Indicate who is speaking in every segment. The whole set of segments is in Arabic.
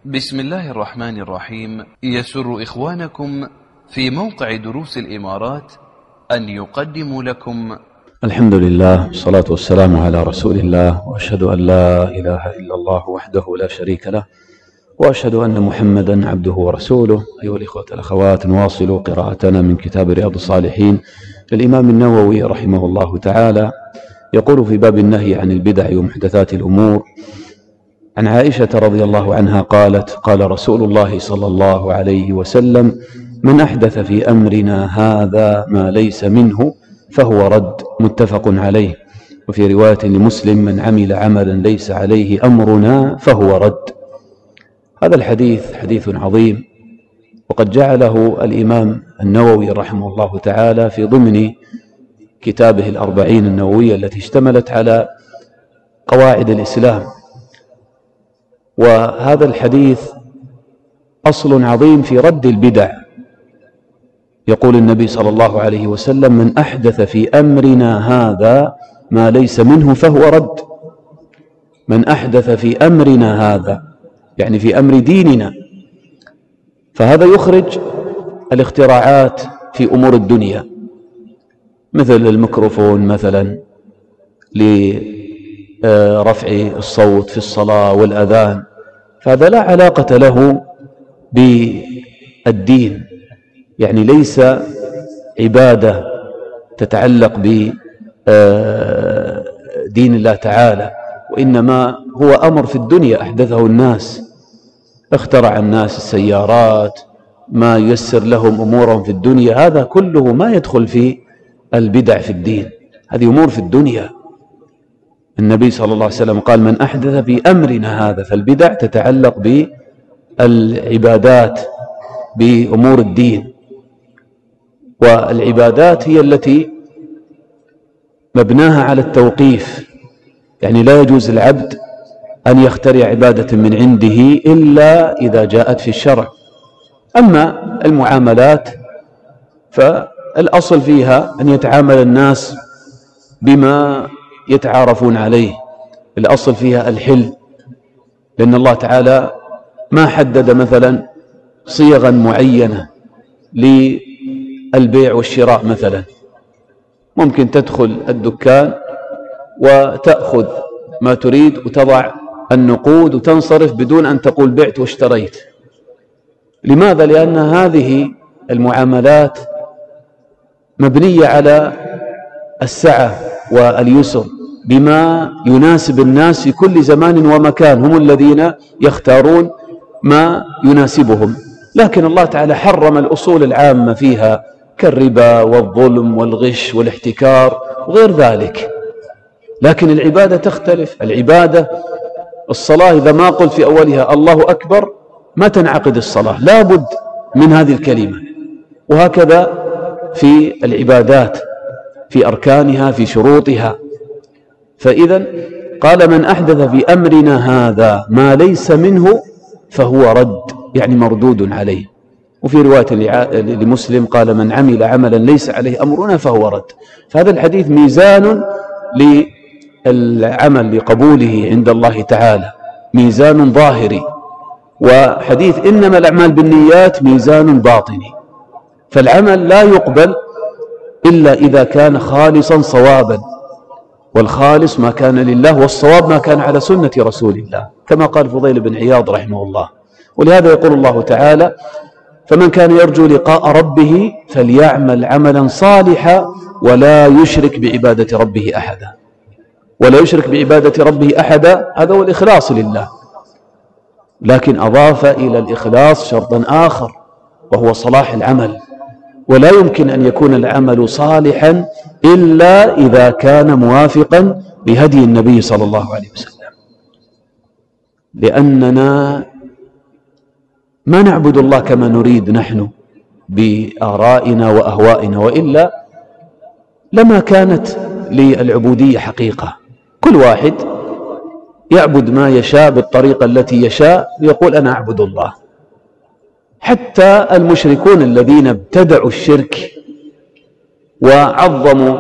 Speaker 1: بسم الله الرحمن الرحيم. يسر إخوانكم في موقع دروس الإمارات أن يقدموا لكم
Speaker 2: الحمد لله والصلاة والسلام على رسول الله، وأشهد أن لا إله إلا الله وحده لا شريك له، وأشهد أن محمدا عبده ورسوله. أيها الإخوة والأخوات، نواصل قراءتنا من كتاب رياض الصالحين للإمام النووي رحمه الله تعالى. يقول في باب النهي عن البدع ومحدثات الأمور عن عائشة رضي الله عنها قالت: قال رسول الله صلى الله عليه وسلم: من أحدث في أمرنا هذا ما ليس منه فهو رد. متفق عليه. وفي رواية لمسلم: من عمل عملا ليس عليه أمرنا فهو رد. هذا الحديث حديث عظيم، وقد جعله الإمام النووي رحمه الله تعالى في ضمن كتابه الأربعين النووية التي اشتملت على قواعد الإسلام. وهذا الحديث أصل عظيم في رد البدع. يقول النبي صلى الله عليه وسلم: من أحدث في أمرنا هذا ما ليس منه فهو رد. من أحدث في أمرنا هذا يعني في أمر ديننا، فهذا يخرج الاختراعات في أمور الدنيا، مثل الميكروفون مثلا لرفع الصوت في الصلاة والأذان، فهذا لا علاقة له بالدين، يعني ليس عبادة تتعلق بدين الله تعالى، وإنما هو أمر في الدنيا أحدثه الناس. اخترع الناس السيارات، ما ييسر لهم أمورهم في الدنيا، هذا كله ما يدخل في البدع في الدين، هذه أمور في الدنيا. النبي صلى الله عليه وسلم قال: من أحدث في أمرنا هذا، فالبدع تتعلق بالعبادات، بأمور الدين. والعبادات هي التي مبناها على التوقيف، يعني لا يجوز العبد أن يخترع عبادة من عنده إلا إذا جاءت في الشرع. أما المعاملات فالأصل فيها أن يتعامل الناس بما يتعارفون عليه، الأصل فيها الحل، لأن الله تعالى ما حدد مثلا صيغا معينة للبيع والشراء. مثلا ممكن تدخل الدكان وتأخذ ما تريد وتضع النقود وتنصرف بدون أن تقول بعت واشتريت. لماذا؟ لأن هذه المعاملات مبنية على السعة واليسر، بما يناسب الناس في كل زمان ومكان، هم الذين يختارون ما يناسبهم. لكن الله تعالى حرم الأصول العامة فيها كالربا والظلم والغش والاحتكار وغير ذلك. لكن العبادة تختلف. العبادة الصلاة إذا ما قلت في أولها الله أكبر ما تنعقد الصلاة، لا بد من هذه الكلمة. وهكذا في العبادات، في أركانها، في شروطها. فإذا قال: من أحدث في أمرنا هذا ما ليس منه فهو رد، يعني مردود عليه. وفي رواية لمسلم قال: من عمل عملا ليس عليه أمرنا فهو رد. فهذا الحديث ميزان للعمل لقبوله عند الله تعالى، ميزان ظاهري. وحديث إنما الأعمال بالنيات ميزان باطني. فالعمل لا يقبل إلا إذا كان خالصا صوابا، والخالص ما كان لله، والصواب ما كان على سنة رسول الله، كما قال فضيل بن عياض رحمه الله. ولهذا يقول الله تعالى: فمن كان يرجو لقاء ربه فليعمل عملا صالحا ولا يشرك بعبادة ربه أحدا. ولا يشرك بعبادة ربه أحدا، هذا هو الإخلاص لله. لكن أضاف إلى الإخلاص شرطا آخر، وهو صلاح العمل. ولا يمكن أن يكون العمل صالحا إلا إذا كان موافقا لهدي النبي صلى الله عليه وسلم، لأننا ما نعبد الله كما نريد نحن بآرائنا وأهوائنا، وإلا لما كانت للعبودية حقيقة. كل واحد يعبد ما يشاء بالطريقة التي يشاء ويقول: أنا أعبد الله. حتى المشركون الذين ابتدعوا الشرك وعظموا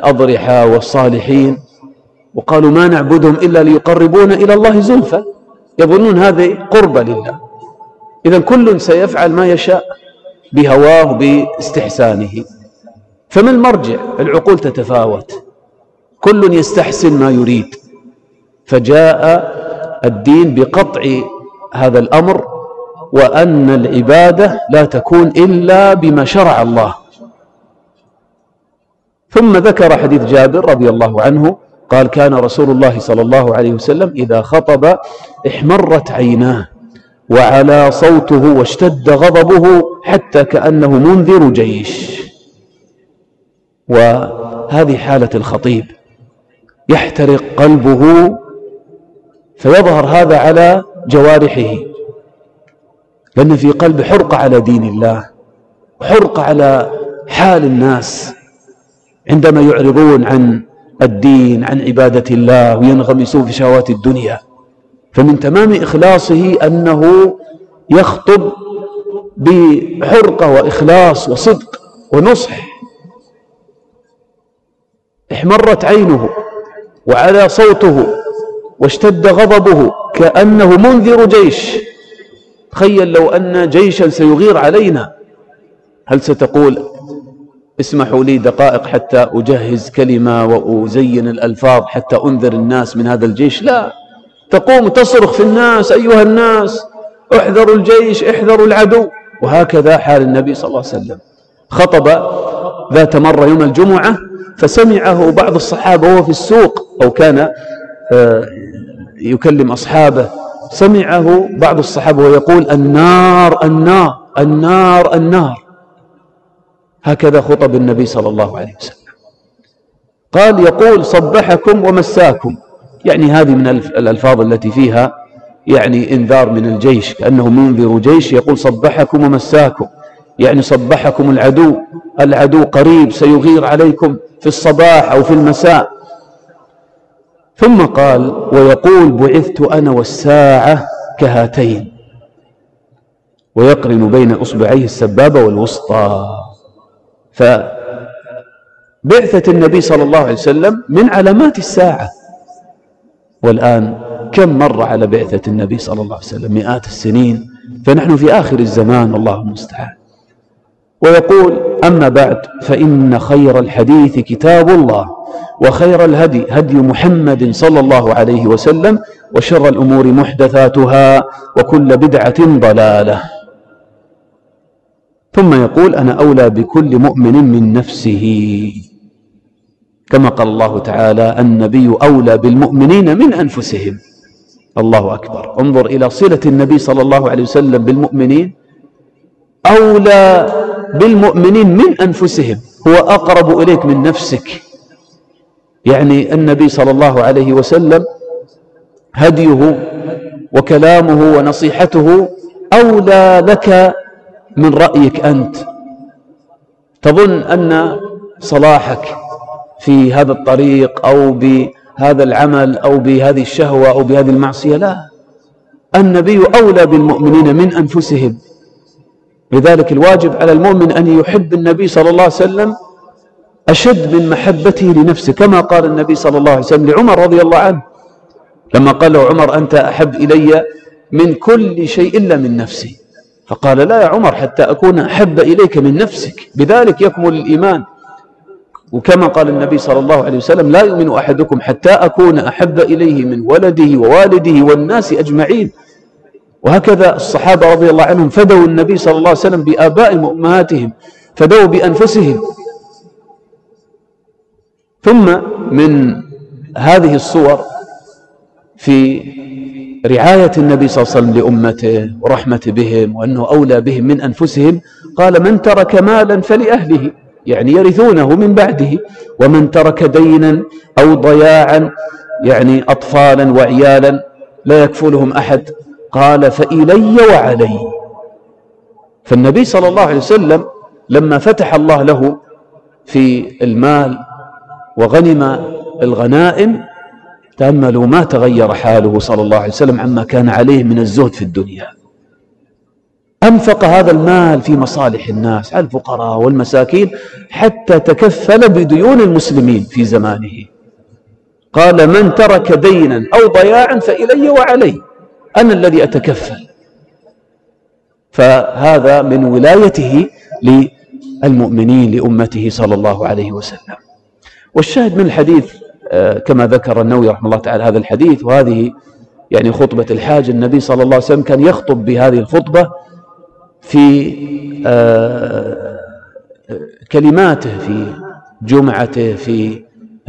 Speaker 2: الأضرحة والصالحين وقالوا: ما نعبدهم إلا ليقربونا إلى الله زلفى، يظنون هذه قربة لله. إذن كل سيفعل ما يشاء بهواه باستحسانه. فما المرجع؟ العقول تتفاوت، كل يستحسن ما يريد. فجاء الدين بقطع هذا الأمر، وأن العبادة لا تكون إلا بما شرع الله. ثم ذكر حديث جابر رضي الله عنه قال: كان رسول الله صلى الله عليه وسلم إذا خطب احمرت عيناه وعلى صوته واشتد غضبه حتى كأنه منذر جيش. وهذه حالة الخطيب، يحترق قلبه فيظهر هذا على جوارحه، لأن في قلبه حرقة على دين الله، حرقة على حال الناس عندما يعرضون عن الدين، عن عبادة الله، وينغمسون في شهوات الدنيا. فمن تمام إخلاصه أنه يخطب بحرقة وإخلاص وصدق ونصح. احمرت عينه وعلى صوته واشتد غضبه كأنه منذر جيش. تخيل لو أن جيشا سيغير علينا، هل ستقول اسمحوا لي دقائق حتى أجهز كلمة وأزين الألفاظ حتى أنذر الناس من هذا الجيش؟ لا، تقوم تصرخ في الناس: أيها الناس احذروا الجيش، احذروا العدو. وهكذا حال النبي صلى الله عليه وسلم. خطب ذات مرة يوم الجمعة فسمعه بعض الصحابة وهو في السوق، أو كان يكلم أصحابه، سمعه بعض الصحابة ويقول: النار النار النار النار. هكذا خطب النبي صلى الله عليه وسلم. قال: يقول: صبحكم ومساكم، يعني هذه من الألفاظ التي فيها يعني إنذار من الجيش، كأنه منذر جيش. يقول: صبحكم ومساكم، يعني صبحكم العدو، العدو قريب سيغير عليكم في الصباح أو في المساء. ثم قال: ويقول: بعثت أنا والساعة كهاتين، ويقرن بين إصبعيه السبابة والوسطى. فبعثة النبي صلى الله عليه وسلم من علامات الساعة. والآن كم مر على بعثة النبي صلى الله عليه وسلم؟ مئات السنين، فنحن في آخر الزمان، الله المستعان. ويقول: أما بعد، فإن خير الحديث كتاب الله، وخير الهدي هدي محمد صلى الله عليه وسلم، وشر الأمور محدثاتها، وكل بدعة ضلالة. ثم يقول: أنا أولى بكل مؤمن من نفسه، كما قال الله تعالى: النبي أولى بالمؤمنين من أنفسهم. الله أكبر. انظر إلى صلة النبي صلى الله عليه وسلم بالمؤمنين، أولى بالمؤمنين من أنفسهم، هو أقرب إليك من نفسك. يعني النبي صلى الله عليه وسلم هديه وكلامه ونصيحته أولى لك من رأيك أنت. تظن أن صلاحك في هذا الطريق أو بهذا العمل أو بهذه الشهوة أو بهذه المعصية، لا، النبي أولى بالمؤمنين من أنفسهم. لذلك الواجب على المؤمن أن يحب النبي صلى الله عليه وسلم أشد من محبته لنفسه، كما قال النبي صلى الله عليه وسلم لعمر رضي الله عنه لما قال له عمر: أنت أحب إلي من كل شيء إلا من نفسي. فقال: لا يا عمر، حتى أكون أحب إليك من نفسك، بذلك يكمل الإيمان. وكما قال النبي صلى الله عليه وسلم: لا يؤمن أحدكم حتى أكون أحب إليه من ولده ووالده والناس أجمعين. وهكذا الصحابة رضي الله عنهم فدوا النبي صلى الله عليه وسلم بآبائهم وأمهاتهم، فدوا بأنفسهم. ثم من هذه الصور في رعاية النبي صلى الله عليه وسلم لأمته ورحمة بهم وأنه أولى بهم من أنفسهم، قال: من ترك مالا فلأهله، يعني يرثونه من بعده، ومن ترك دينا أو ضياعا، يعني أطفالا وعيالا لا يكفلهم أحد، قال: فإلي وعلي. فالنبي صلى الله عليه وسلم لما فتح الله له في المال وغنم الغنائم، تأملوا ما تغير حاله صلى الله عليه وسلم عما كان عليه من الزهد في الدنيا. أنفق هذا المال في مصالح الناس، على الفقراء والمساكين، حتى تكفل بديون المسلمين في زمانه. قال: من ترك دينا أو ضياعا فإلي وعلي، أنا الذي أتكفل. فهذا من ولايته للمؤمنين لأمته صلى الله عليه وسلم. والشاهد من الحديث كما ذكر النووي رحمه الله تعالى هذا الحديث، وهذه يعني خطبة الحاج. النبي صلى الله عليه وسلم كان يخطب بهذه الخطبة في كلماته، في جمعته، في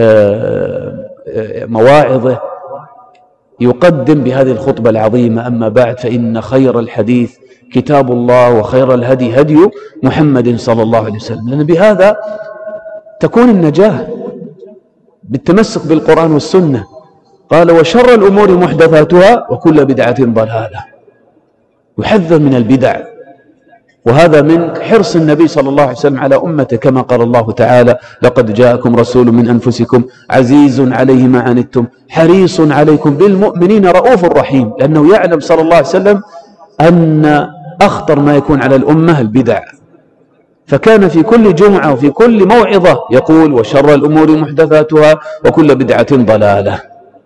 Speaker 2: مواعظه، يقدم بهذه الخطبة العظيمة: أما بعد فإن خير الحديث كتاب الله وخير الهدي هدي محمد صلى الله عليه وسلم. لأن بهذا تكون النجاة، بالتمسك بالقرآن والسنة. قال: وشر الأمور محدثاتها وكل بدعة ضلالة. يحذر من البدع، وهذا من حرص النبي صلى الله عليه وسلم على أمته، كما قال الله تعالى: لقد جاءكم رسول من أنفسكم عزيز عليه ما عنتم حريص عليكم بالمؤمنين رؤوف رحيم. لأنه يعلم صلى الله عليه وسلم أن أخطر ما يكون على الأمة البدع، فكان في كل جمعة وفي كل موعظة يقول: وشر الأمور محدثاتها وكل بدعة ضلالة.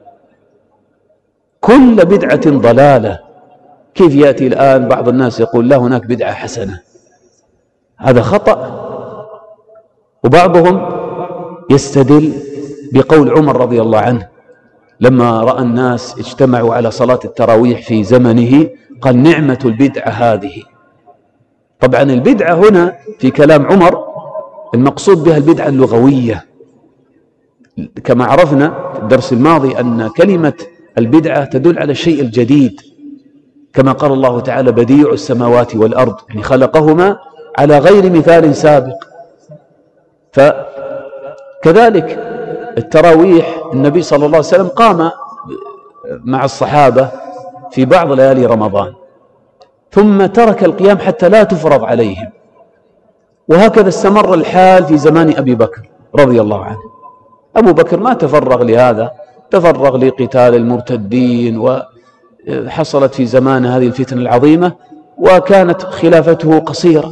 Speaker 2: كل بدعة ضلالة. كيف يأتي الآن بعض الناس يقول: لا، هناك بدعة حسنة؟ هذا خطأ. وبعضهم يستدل بقول عمر رضي الله عنه لما رأى الناس اجتمعوا على صلاة التراويح في زمنه، قال: نعمة البدعة هذه. طبعا البدعة هنا في كلام عمر المقصود بها البدعة اللغوية، كما عرفنا في الدرس الماضي أن كلمة البدعة تدل على الشيء الجديد، كما قال الله تعالى: بديع السماوات والأرض، يعني خلقهما على غير مثال سابق. فكذلك التراويح، النبي صلى الله عليه وسلم قام مع الصحابة في بعض ليالي رمضان، ثم ترك القيام حتى لا تفرض عليهم. وهكذا استمر الحال في زمان أبي بكر رضي الله عنه. أبو بكر ما تفرغ لهذا، تفرغ لقتال المرتدين، وحصلت في زمان هذه الفتنة العظيمة، وكانت خلافته قصيرة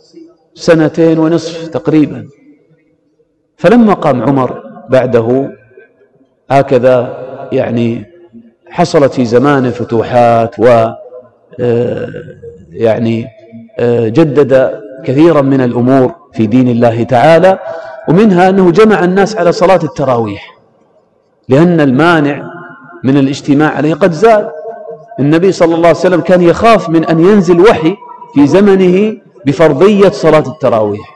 Speaker 2: 2.5 تقريبا. فلما قام عمر بعده هكذا يعني حصلت في زمانه فتوحات، و يعني جدد كثيرا من الأمور في دين الله تعالى، ومنها أنه جمع الناس على صلاة التراويح، لأن المانع من الاجتماع عليه قد زال. النبي صلى الله عليه وسلم كان يخاف من أن ينزل وحي في زمنه بفرضية صلاة التراويح،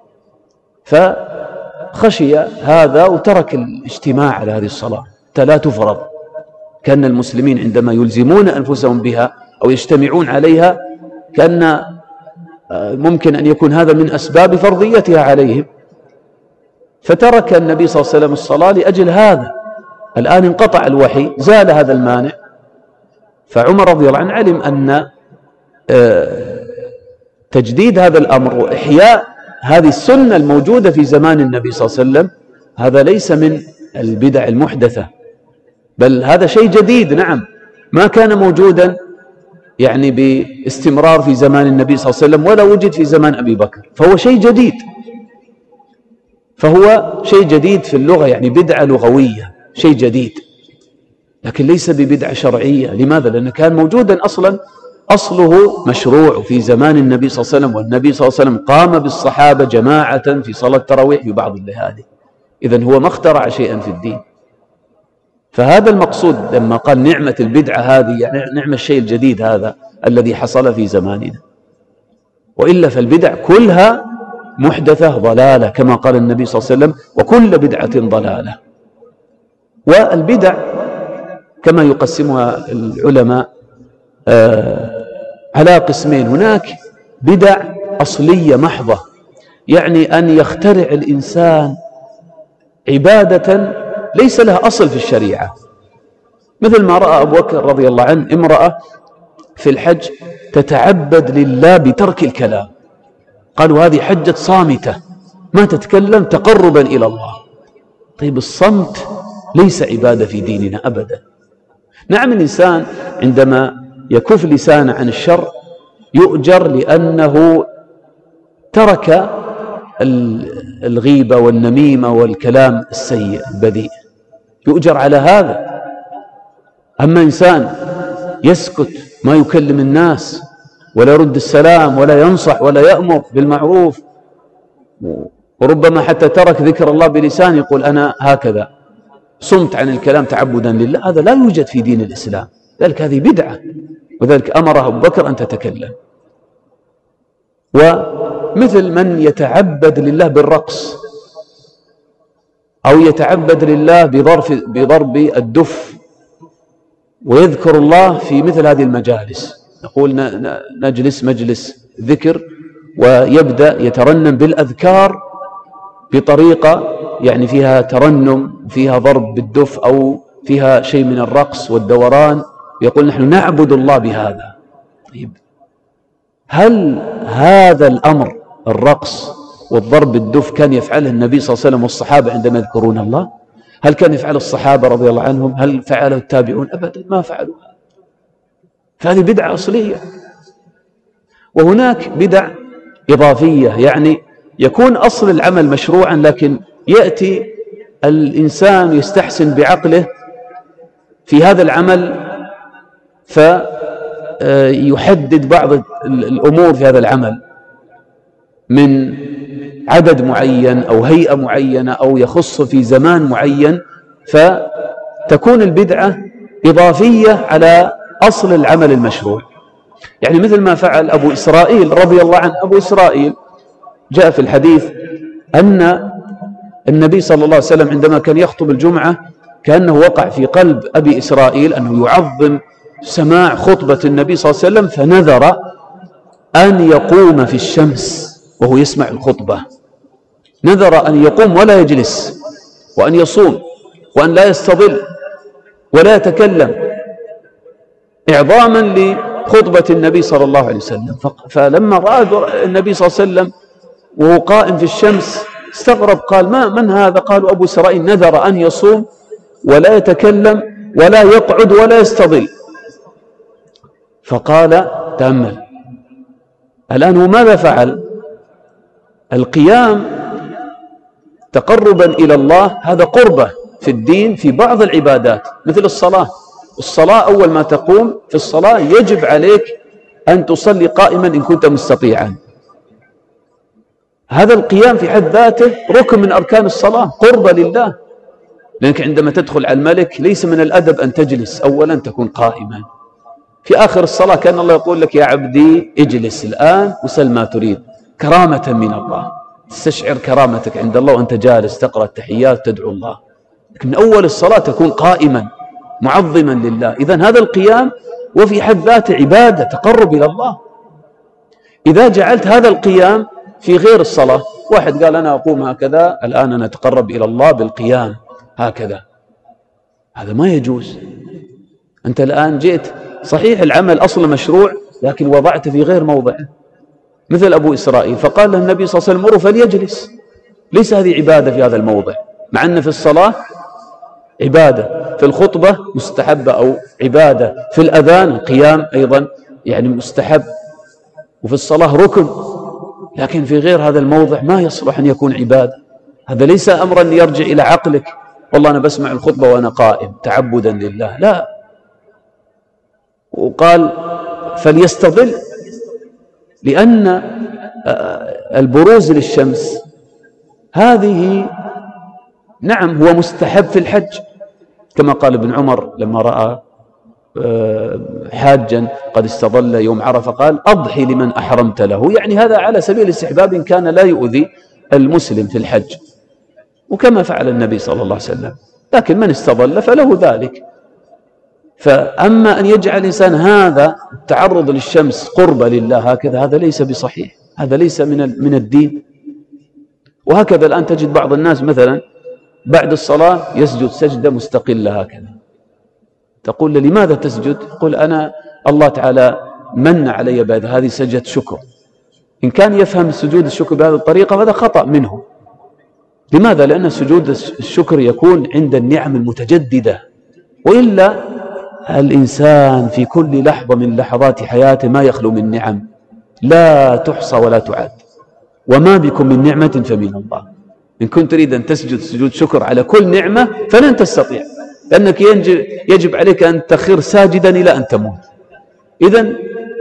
Speaker 2: فخشي هذا وترك الاجتماع على هذه الصلاة حتى لا تفرض. كان المسلمين عندما يلزمون أنفسهم بها أو يجتمعون عليها كان ممكن أن يكون هذا من أسباب فرضيتها عليهم، فترك النبي صلى الله عليه وسلم الصلاة لأجل هذا. الآن انقطع الوحي، زال هذا المانع. فعمر رضي الله عنه علم أن تجديد هذا الأمر وإحياء هذه السنة الموجودة في زمان النبي صلى الله عليه وسلم هذا ليس من البدع المحدثة، بل هذا شيء جديد. نعم، ما كان موجودا يعني باستمرار في زمان النبي صلى الله عليه وسلم ولا وجد في زمان أبي بكر، فهو شيء جديد. فهو شيء جديد في اللغة، يعني بدعة لغوية، شيء جديد، لكن ليس ببدعة شرعية. لماذا؟ لأنه كان موجودا أصلا، أصله مشروع في زمان النبي صلى الله عليه وسلم، والنبي صلى الله عليه وسلم قام بالصحابة جماعة في صلاة التراويح في بعض الليالي. إذن هو ما اخترع شيئا في الدين. فهذا المقصود لما قال نعمة البدعة هذه، يعني نعمة الشيء الجديد هذا الذي حصل في زماننا. وإلا فالبدع كلها محدثة ضلالة، كما قال النبي صلى الله عليه وسلم: وكل بدعة ضلالة. والبدع كما يقسمها العلماء على قسمين: هناك بدع أصلية محضة، يعني أن يخترع الإنسان عبادة ليس لها أصل في الشريعة، مثل ما رأى أبو بكر رضي الله عنه امرأة في الحج تتعبد لله بترك الكلام، قالوا هذه حجة صامتة ما تتكلم تقربا إلى الله. طيب الصمت ليس عبادة في ديننا أبدا. نعم، الإنسان عندما يكف لسانه عن الشر يؤجر لأنه ترك الغيبة والنميمة والكلام السيء البذيء، يؤجر على هذا. أما إنسان يسكت ما يكلم الناس ولا يرد السلام ولا ينصح ولا يأمر بالمعروف، وربما حتى ترك ذكر الله بلسان يقول أنا هكذا صمت عن الكلام تعبدا لله، هذا لا يوجد في دين الإسلام، ذلك هذه بدعة، وذلك أمره أبو بكر أن تتكلم. ومثل من يتعبد لله بالرقص أو يتعبد لله بضرب الدف ويذكر الله في مثل هذه المجالس، نقول نجلس مجلس ذكر ويبدأ يترنم بالأذكار بطريقة يعني فيها ترنم فيها ضرب بالدف أو فيها شيء من الرقص والدوران، يقول نحن نعبد الله بهذا. طيب هل هذا الأمر الرقص والضرب بالدف كان يفعله النبي صلى الله عليه وسلم والصحابة عندما يذكرون الله؟ هل كان يفعل الصحابة رضي الله عنهم؟ هل فعله التابعون؟ أبدا ما فعلوها، فهذه بدعة أصلية. وهناك بدع إضافية، يعني يكون أصل العمل مشروعا لكن يأتي الإنسان يستحسن بعقله في هذا العمل فيحدد بعض الأمور في هذا العمل من عدد معين أو هيئة معينة أو يخص في زمان معين، فتكون البدعة إضافية على أصل العمل المشروع. يعني مثل ما فعل أبو إسرائيل رضي الله عنه. أبو إسرائيل جاء في الحديث أن النبي صلى الله عليه وسلم عندما كان يخطب الجمعة كأنه وقع في قلب أبي إسرائيل أنه يعظم سماع خطبة النبي صلى الله عليه وسلم، فنذر أن يقوم في الشمس وهو يسمع الخطبة، نذر أن يقوم ولا يجلس، وأن يصوم، وأن لا يستظل ولا يتكلم إعظاما لخطبة النبي صلى الله عليه وسلم. فلما رأى النبي صلى الله عليه وسلم وهو قائم في الشمس استغرب، قال من هذا؟ قالوا أبو إسرائيل نذر أن يصوم ولا يتكلم ولا يقعد ولا يستظل. فقال تأمل الآن هو ماذا فعل؟ القيام تقربا إلى الله هذا قربة في الدين في بعض العبادات مثل الصلاة. الصلاة أول ما تقوم في الصلاة يجب عليك أن تصلي قائما إن كنت مستطيعا. هذا القيام في حد ذاته ركن من أركان الصلاة، قربة لله. لأنك عندما تدخل على الملك ليس من الأدب أن تجلس، أولا تكون قائما. في آخر الصلاة كان الله يقول لك يا عبدي اجلس الآن وسل ما تريد، كرامة من الله، تستشعر كرامتك عند الله وأنت جالس تقرأ التحيات تدعو الله. لكن أول الصلاة تكون قائما معظما لله. إذن هذا القيام وفي حد ذاته عبادة تقرب إلى الله. إذا جعلت هذا القيام في غير الصلاة، واحد قال أنا أقوم هكذا الآن أنا أتقرب إلى الله بالقيام هكذا، هذا ما يجوز. أنت الآن جئت صحيح العمل أصلا مشروع لكن وضعت في غير موضعه، مثل أبو إسرائيل فقال له النبي صلى الله عليه وسلم مره فليجلس، ليس هذه عبادة في هذا الموضع، مع أن في الصلاة عبادة، في الخطبة مستحبة أو عبادة، في الأذان القيام أيضا يعني مستحب، وفي الصلاة ركن، لكن في غير هذا الموضع ما يصلح أن يكون عبادة. هذا ليس أمرا يرجع إلى عقلك والله أنا بسمع الخطبة وأنا قائم تعبدا لله، لا. وقال فليستظل، لأن البروز للشمس هذه نعم هو مستحب في الحج، كما قال ابن عمر لما رأى حاجا قد استظل يوم عرفة قال أضحي لمن أحرمت له، يعني هذا على سبيل الاستحباب إن كان لا يؤذي المسلم في الحج، وكما فعل النبي صلى الله عليه وسلم. لكن من استظل فله ذلك. فأما أن يجعل الإنسان هذا التعرض للشمس قربة لله هكذا، هذا ليس بصحيح، هذا ليس من الدين. وهكذا الآن تجد بعض الناس مثلا بعد الصلاة يسجد سجدة مستقلة هكذا، تقول له لماذا تسجد؟ يقول أنا الله تعالى من علي بهذا، هذه سجدة شكر. إن كان يفهم سجود الشكر بهذه الطريقة فهذا خطأ منه. لماذا؟ لأن سجود الشكر يكون عند النعم المتجددة، وإلا الإنسان في كل لحظة من لحظات حياته ما يخلو من نعم لا تحصى ولا تعد، وما بكم من نعمة فمن الله. إن كنت تريد أن تسجد سجود شكر على كل نعمة فلن تستطيع، لأنك يجب عليك أن تخر ساجدا إلى أن تموت. إذن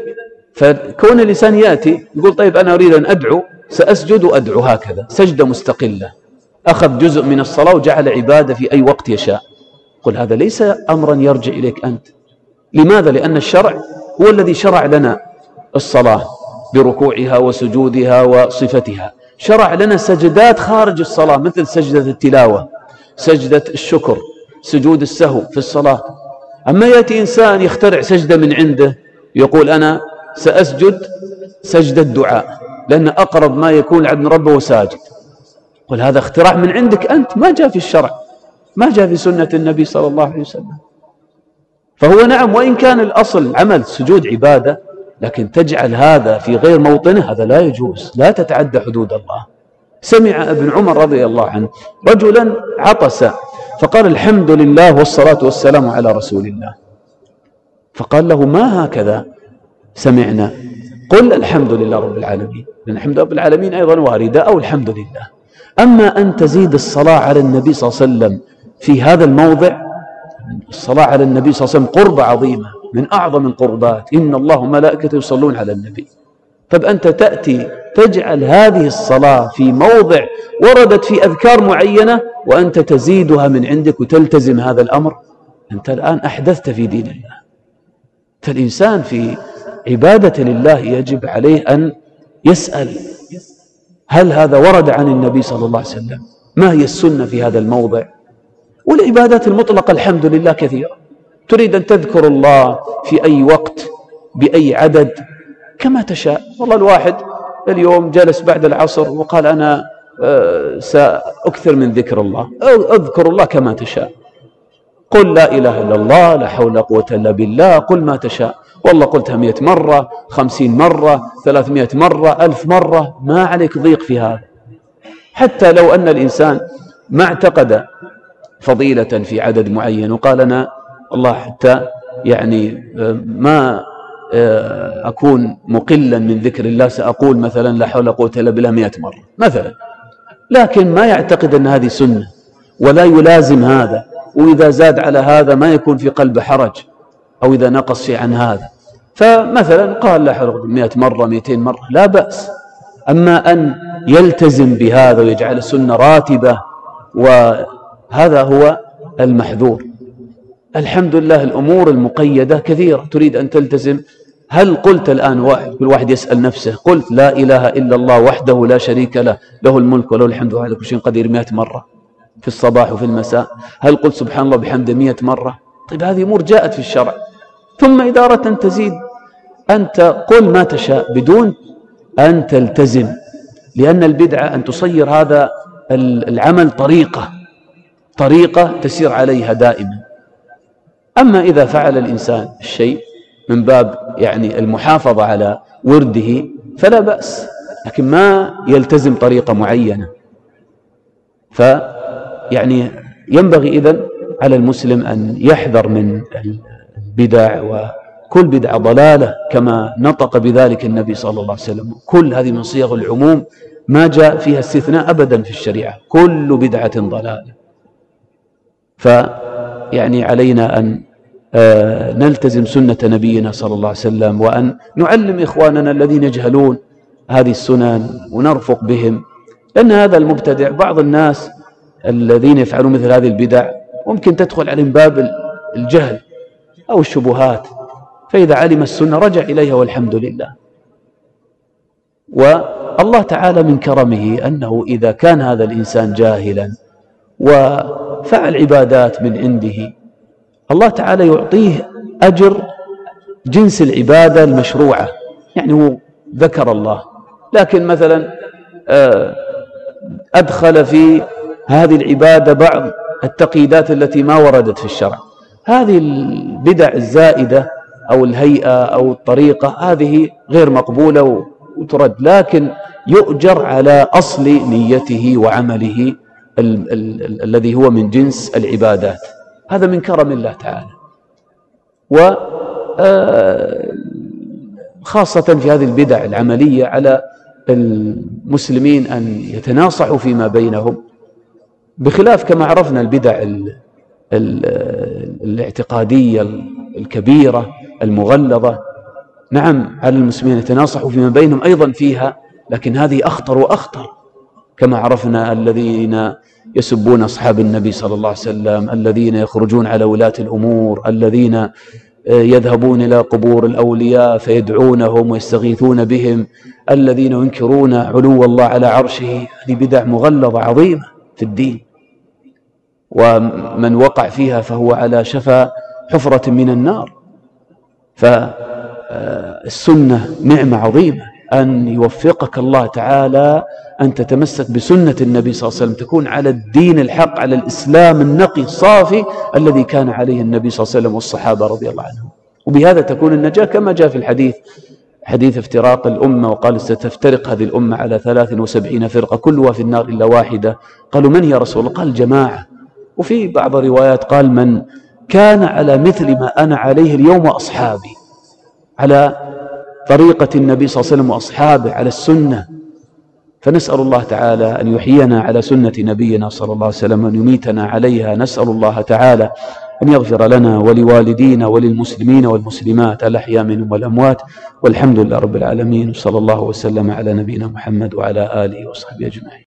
Speaker 2: فكون الإنسان يأتي يقول طيب أنا أريد أن أدعو، سأسجد وأدعو هكذا سجدة مستقلة، أخذ جزء من الصلاة وجعل عبادة في أي وقت يشاء، قل هذا ليس أمرا يرجع إليك أنت. لماذا؟ لأن الشرع هو الذي شرع لنا الصلاة بركوعها وسجودها وصفتها، شرع لنا سجدات خارج الصلاة مثل سجدة التلاوة، سجدة الشكر، سجود السهو في الصلاة. أما يأتي إنسان يخترع سجدة من عنده يقول أنا سأسجد سجدة الدعاء لأن أقرب ما يكون عند ربه وساجد، قل هذا اختراع من عندك أنت، ما جاء في الشرع، ما جاء في سنة النبي صلى الله عليه وسلم. فهو نعم وإن كان الأصل عمل سجود عبادة، لكن تجعل هذا في غير موطنه هذا لا يجوز، لا تتعدى حدود الله. سمع ابن عمر رضي الله عنه رجلا عطس فقال الحمد لله والصلاة والسلام على رسول الله، فقال له ما هكذا سمعنا، قل الحمد لله رب العالمين، لأن الحمد لله رب العالمين أيضا واردة، أو الحمد لله. أما أن تزيد الصلاة على النبي صلى الله عليه وسلم في هذا الموضع، الصلاة على النبي صلى الله عليه وسلم قربة عظيمة من أعظم القربات، إن الله وملائكته يصلون على النبي. طب أنت تأتي تجعل هذه الصلاة في موضع وردت في أذكار معينة وأنت تزيدها من عندك وتلتزم هذا الأمر، أنت الآن أحدثت في دين الله. فالإنسان في عبادة لله يجب عليه أن يسأل هل هذا ورد عن النبي صلى الله عليه وسلم؟ ما هي السنة في هذا الموضع؟ والعبادات المطلقة الحمد لله كثيرة، تريد أن تذكر الله في أي وقت بأي عدد كما تشاء. والله الواحد اليوم جلس بعد العصر وقال أنا سأكثر من ذكر الله، أذكر الله كما تشاء، قل لا إله إلا الله، لا حول ولا قوة إلا بالله، قل ما تشاء. والله قلتها 100 مرة، 50 مرة، 300 مرة، 1000 مرة، ما عليك ضيق في هذا. حتى لو أن الإنسان ما اعتقد فضيلة في عدد معين وقال أنا الله حتى يعني ما أكون مقلا من ذكر الله، سأقول مثلا لا حول ولا قوة إلا بالله 100 مرة مثلا، لكن ما يعتقد أن هذه سنة ولا يلازم هذا، وإذا زاد على هذا ما يكون في قلبه حرج، أو إذا نقص شيء عن هذا، فمثلا قال لا حول ولا قوة 100 مرة 200 مرة لا بأس. أما أن يلتزم بهذا ويجعل السنة راتبة، وهذا هو المحذور. الحمد لله الأمور المقيدة كثيرة تريد أن تلتزم. هل قلت الآن كل واحد يسأل نفسه، قلت لا إله إلا الله وحده لا شريك له، له الملك وله الحمد وهو على كل شيء قدير 100 مرة في الصباح وفي المساء؟ هل قلت سبحان الله بحمده 100 مرة؟ طيب هذه أمور جاءت في الشرع. ثم إذا أردت أن تزيد أنت قل ما تشاء بدون أن تلتزم، لأن البدعة أن تصير هذا العمل طريقة تسير عليها دائما. أما إذا فعل الإنسان الشيء من باب يعني المحافظة على ورده فلا بأس، لكن ما يلتزم طريقة معينة. فيعني ينبغي إذن على المسلم أن يحذر من البدع، وكل بدعة ضلالة كما نطق بذلك النبي صلى الله عليه وسلم. كل هذه من صيغ العموم ما جاء فيها استثناء أبدا في الشريعة، كل بدعة ضلالة. فيعني علينا أن نلتزم سنة نبينا صلى الله عليه وسلم، وأن نعلم إخواننا الذين يجهلون هذه السنن ونرفق بهم، لأن هذا المبتدع بعض الناس الذين يفعلون مثل هذه البدع ممكن تدخل عليهم باب الجهل أو الشبهات، فإذا علم السنة رجع إليها والحمد لله. والله تعالى من كرمه أنه إذا كان هذا الإنسان جاهلا وفعل عبادات من عنده، الله تعالى يعطيه أجر جنس العبادة المشروعة. يعني هو ذكر الله، لكن مثلا أدخل في هذه العبادة بعض التقييدات التي ما وردت في الشرع، هذه البدع الزائدة أو الهيئة أو الطريقة هذه غير مقبولة وترد، لكن يؤجر على أصل نيته وعمله الذي هو من جنس العبادات. هذا من كرم الله تعالى. وخاصة في هذه البدع العملية على المسلمين أن يتناصحوا فيما بينهم، بخلاف كما عرفنا البدع الاعتقادية الكبيرة المغلظة. نعم على المسلمين يتناصحوا فيما بينهم أيضا فيها، لكن هذه أخطر وأخطر، كما عرفنا الذين يسبون أصحاب النبي صلى الله عليه وسلم، الذين يخرجون على ولاة الأمور، الذين يذهبون إلى قبور الأولياء فيدعونهم ويستغيثون بهم، الذين ينكرون علو الله على عرشه. هذه بدع مغلظة عظيمة في الدين، ومن وقع فيها فهو على شفا حفرة من النار. فالسنة نعمة عظيمة، أن يوفقك الله تعالى أن تتمسك بسنة النبي صلى الله عليه وسلم، تكون على الدين الحق، على الإسلام النقي الصافي الذي كان عليه النبي صلى الله عليه وسلم والصحابة رضي الله عنهم. وبهذا تكون النجاة، كما جاء في الحديث، حديث افتراق الأمة، وقال ستفترق هذه الأمة على 73 فرقة كلها في النار إلا واحدة. قالوا من يا رسول الله؟ قال جماعة. وفي بعض الروايات قال من كان على مثل ما أنا عليه اليوم وأصحابي، على طريقة النبي صلى الله عليه وسلم وأصحابه، على السنة. فنسأل الله تعالى أن يحيينا على سنة نبينا صلى الله عليه وسلم وأن يميتنا عليها. نسأل الله تعالى أن يغفر لنا ولوالدينا وللمسلمين والمسلمات الأحياء منهم والأموات، والحمد لله رب العالمين، وصلى الله وسلم على نبينا محمد وعلى آله وصحبه أجمعين.